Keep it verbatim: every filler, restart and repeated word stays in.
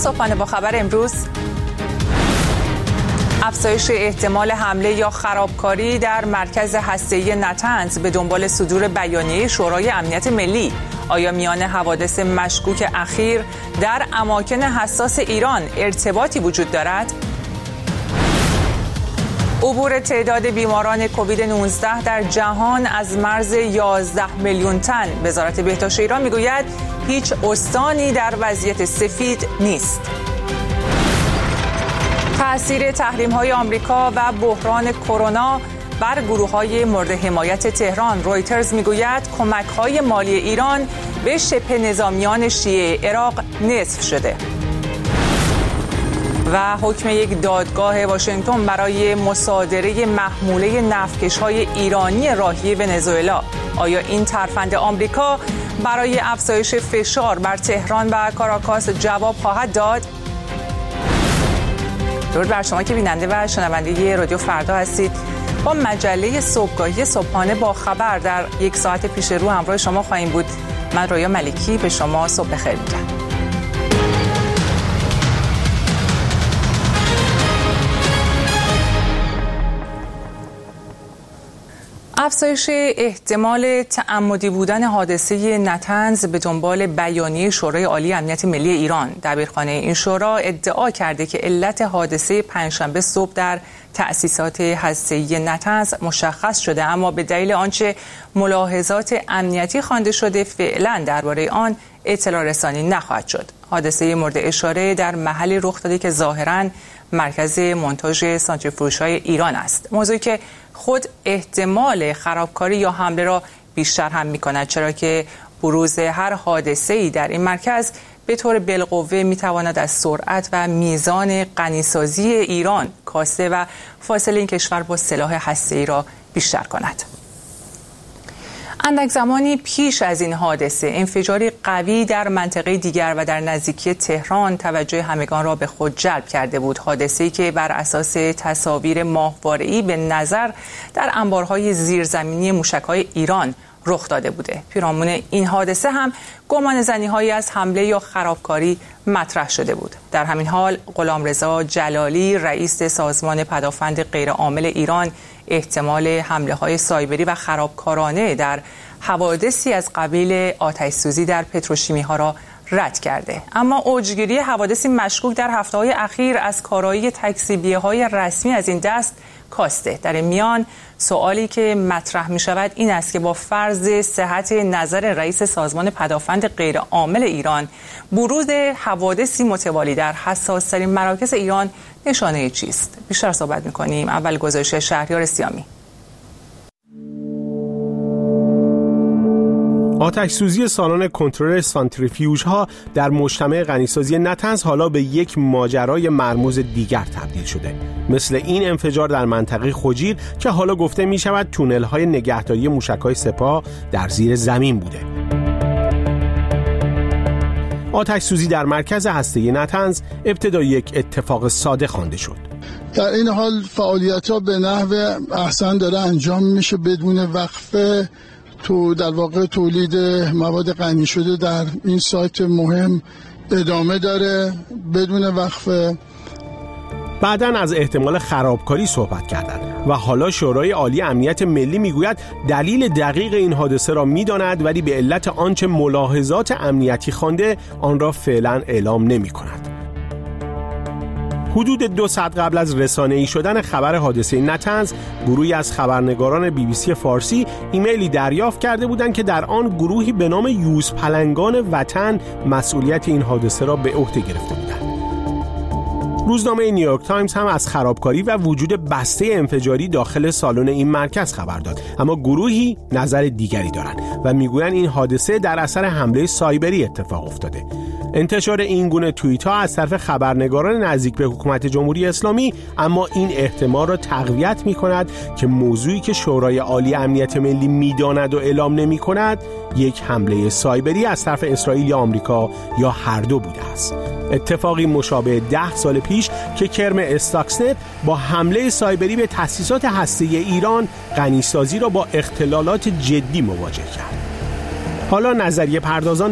صبحانه با خبر امروز: افزایش احتمال حمله یا خرابکاری در مرکز هسته‌ای نطنز به دنبال صدور بیانیه شورای امنیت ملی. آیا میان حوادث مشکوک اخیر در اماکن حساس ایران ارتباطی وجود دارد؟ عبور تعداد بیماران کووید نوزده در جهان از مرز یازده میلیون تن. وزارت بهداشت ایران میگوید هیچ استانی در وضعیت سفید نیست. تأثیر تحریم‌های آمریکا و بحران کرونا بر گروه‌های مورد حمایت تهران. رویترز میگوید کمک‌های مالی ایران به شبه نظامیان شیعه عراق نصف شده. و حکم یک دادگاه واشنگتن برای مصادره محموله نفتکش‌های ایرانی راهی ونزوئلا. آیا این ترفند آمریکا برای افزایش فشار بر تهران و کاراکاس جواب خواهد داد؟ درود بر شما که بیننده و شنونده رادیو فردا هستید. با مجله صبحگاهی صبحانه با خبر در یک ساعت پیش رو همراه شما خواهیم بود. من رویا ملکی به شما صبح بخیر میگم. افزایش احتمال تعمدی بودن حادثه نطنز به دنبال بیانیه شورای عالی امنیت ملی ایران. دبیرخانه این شورا ادعا کرده که علت حادثه پنجشنبه صبح در تأسیسات هسته‌ای نطنز مشخص شده، اما به دلیل آنچه ملاحظات امنیتی خوانده شده فعلا درباره آن اطلاع رسانی نخواهد شد. حادثه مورد اشاره در محلی رخ داده که ظاهراً مرکز مونتاژ سانتریفیوژهای ایران است، موضوعی که خود احتمال خرابکاری یا حمله را بیشتر هم می‌کند، چرا که بروز هر حادثه‌ای در این مرکز به طور بالقوه می‌تواند از سرعت و میزان غنیسازی ایران کاسته و فاصله این کشور با سلاح هسته‌ای را بیشتر کند. اندک زمانی پیش از این حادثه انفجاری قوی در منطقه دیگر و در نزدیکی تهران توجه همگان را به خود جلب کرده بود. حادثه‌ای که بر اساس تصاویر ماهواره‌ای به نظر در انبارهای زیرزمینی موشک‌های ایران رخ داده بوده. پیرامون این حادثه هم گمان زنی‌هایی از حمله یا خرابکاری مطرح شده بود. در همین حال غلامرضا جلالی رئیس سازمان پدافند غیرعامل ایران احتمال حمله‌های سایبری و خرابکارانه در حوادثی از قبیل آتش‌سوزی در پتروشیمی‌ها را رد کرده. اما اوجگیری حوادثی مشکوک در هفته‌های اخیر از کارایی تکذیبیه‌های رسمی از این دست کاسته. در این میان سوالی که مطرح می شود این است که با فرض صحت نظر رئیس سازمان پدافند غیرعامل ایران، بروز حوادثی متوالی در حساس‌ترین مراکز ایران نشانه چیست؟ بیشتر صحبت می کنیم. اول گزارش شهریار سیامی. آتش سوزی سالن کنترل سانتریفیوژها در مجتمع غنیسازی نطنز حالا به یک ماجرای مرموز دیگر تبدیل شده، مثل این انفجار در منطقه خجیر که حالا گفته می شود تونل‌های نگهداری موشک‌های سپاه در زیر زمین بوده. آتش سوزی در مرکز هسته‌ای نطنز ابتدا یک اتفاق ساده خوانده شد. در این حال فعالیت‌ها به نحو احسن داره انجام میشه بدون وقفه. تو در واقع تولید مواد غنی شده در این سایت مهم ادامه داره بدون وقفه. بعداً از احتمال خرابکاری صحبت کردند و حالا شورای عالی امنیت ملی میگوید دلیل دقیق این حادثه را میداند، ولی به علت آنچه ملاحظات امنیتی خوانده آن را فعلا اعلام نمی کند. حدود دو ساعت قبل از رسانه‌ای شدن خبر حادثه نطنز، گروهی از خبرنگاران بی بی سی فارسی ایمیلی دریافت کرده بودند که در آن گروهی به نام یوز پلنگان وطن مسئولیت این حادثه را به عهده گرفته بودند. روزنامه نیویورک تایمز هم از خرابکاری و وجود بسته انفجاری داخل سالن این مرکز خبر داد، اما گروهی نظر دیگری دارند و میگویند این حادثه در اثر حمله سایبری اتفاق افتاده. انتشار این گونه توییت ها از طرف خبرنگاران نزدیک به حکومت جمهوری اسلامی اما این احتمال را تقویت می کند که موضوعی که شورای عالی امنیت ملی می داند و اعلام نمی کند یک حمله سایبری از طرف اسرائیل یا آمریکا یا هر دو بوده است. اتفاقی مشابه ده سال پیش که کرم استاکسنت با حمله سایبری به تأسیسات هسته‌ای ایران غنیسازی را با اختلالات جدی مواجه کرد. حالا نظریه پردازان